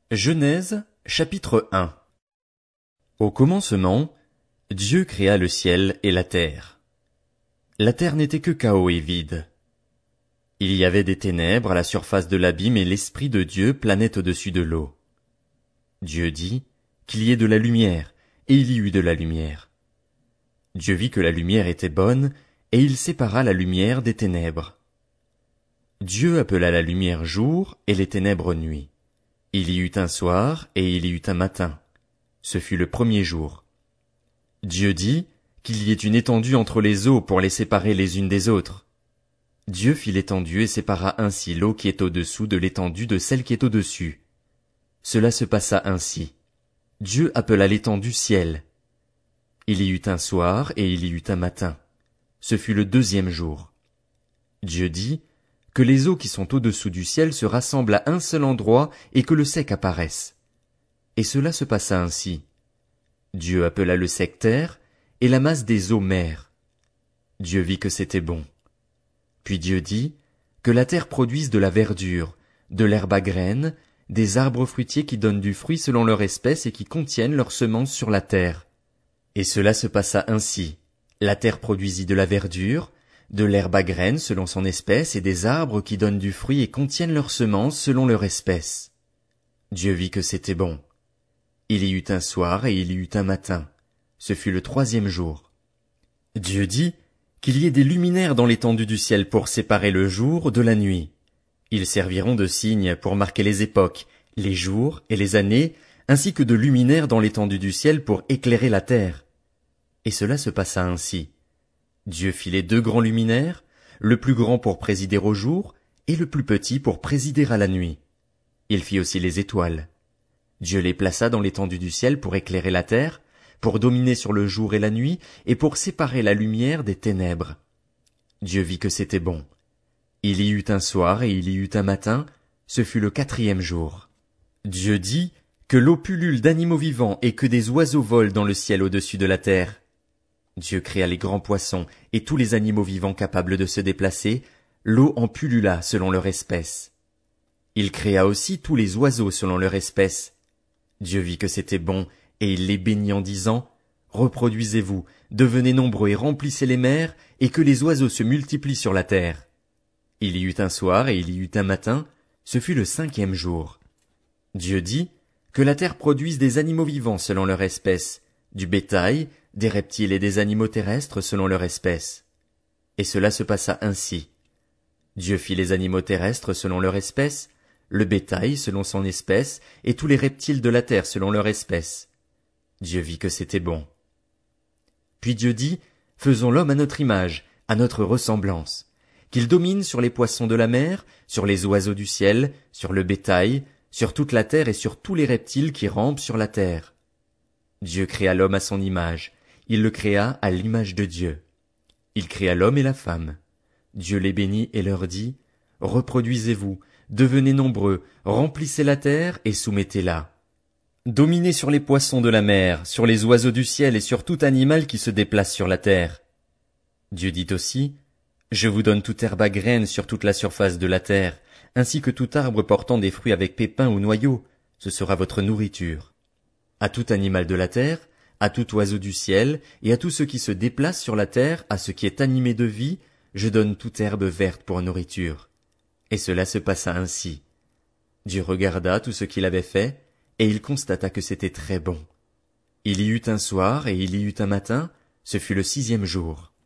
Genèse, chapitre 1. Au commencement, Dieu créa le ciel et la terre. La terre n'était que chaos et vide. Il y avait des ténèbres à la surface de l'abîme et l'Esprit de Dieu planait au-dessus de l'eau. Dieu dit qu'il y ait de la lumière, et il y eut de la lumière. Dieu vit que la lumière était bonne, et il sépara la lumière des ténèbres. Dieu appela la lumière jour et les ténèbres nuit. Il y eut un soir et il y eut un matin. Ce fut le premier jour. Dieu dit qu'il y ait une étendue entre les eaux pour les séparer les unes des autres. Dieu fit l'étendue et sépara ainsi l'eau qui est au-dessous de l'étendue de celle qui est au-dessus. Cela se passa ainsi. Dieu appela l'étendue ciel. Il y eut un soir et il y eut un matin. Ce fut le deuxième jour. Dieu dit que les eaux qui sont au-dessous du ciel se rassemblent à un seul endroit et que le sec apparaisse. Et cela se passa ainsi. Dieu appela le sec terre et la masse des eaux mer. Dieu vit que c'était bon. Puis Dieu dit que la terre produise de la verdure, de l'herbe à graines, des arbres fruitiers qui donnent du fruit selon leur espèce et qui contiennent leurs semences sur la terre. Et cela se passa ainsi. La terre produisit de la verdure, de l'herbe à graines selon son espèce et des arbres qui donnent du fruit et contiennent leurs semences selon leur espèce. Dieu vit que c'était bon. Il y eut un soir et il y eut un matin. Ce fut le troisième jour. Dieu dit qu'il y ait des luminaires dans l'étendue du ciel pour séparer le jour de la nuit. Ils serviront de signes pour marquer les époques, les jours et les années, ainsi que de luminaires dans l'étendue du ciel pour éclairer la terre. Et cela se passa ainsi. Dieu fit les deux grands luminaires, le plus grand pour présider au jour, et le plus petit pour présider à la nuit. Il fit aussi les étoiles. Dieu les plaça dans l'étendue du ciel pour éclairer la terre, pour dominer sur le jour et la nuit, et pour séparer la lumière des ténèbres. Dieu vit que c'était bon. Il y eut un soir et il y eut un matin, ce fut le quatrième jour. Dieu dit que l'eau pullule d'animaux vivants et que des oiseaux volent dans le ciel au-dessus de la terre. Dieu créa les grands poissons et tous les animaux vivants capables de se déplacer, l'eau en pullula selon leur espèce. Il créa aussi tous les oiseaux selon leur espèce. Dieu vit que c'était bon, et il les bénit en disant, « Reproduisez-vous, devenez nombreux et remplissez les mers, et que les oiseaux se multiplient sur la terre. » Il y eut un soir et il y eut un matin, ce fut le cinquième jour. Dieu dit que la terre produise des animaux vivants selon leur espèce, du bétail, des reptiles et des animaux terrestres selon leur espèce. Et cela se passa ainsi. Dieu fit les animaux terrestres selon leur espèce, le bétail selon son espèce, et tous les reptiles de la terre selon leur espèce. Dieu vit que c'était bon. Puis Dieu dit, faisons l'homme à notre image, à notre ressemblance, qu'il domine sur les poissons de la mer, sur les oiseaux du ciel, sur le bétail, sur toute la terre et sur tous les reptiles qui rampent sur la terre. Dieu créa l'homme à son image, il le créa à l'image de Dieu. Il créa l'homme et la femme. Dieu les bénit et leur dit, « Reproduisez-vous, devenez nombreux, remplissez la terre et soumettez-la. Dominez sur les poissons de la mer, sur les oiseaux du ciel et sur tout animal qui se déplace sur la terre. » Dieu dit aussi, « Je vous donne toute herbe à graines sur toute la surface de la terre, ainsi que tout arbre portant des fruits avec pépins ou noyaux, ce sera votre nourriture. À tout animal de la terre, à tout oiseau du ciel, et à tout ce qui se déplace sur la terre, à ce qui est animé de vie, je donne toute herbe verte pour nourriture. » Et cela se passa ainsi. Dieu regarda tout ce qu'il avait fait, et il constata que c'était très bon. Il y eut un soir et il y eut un matin, ce fut le sixième jour.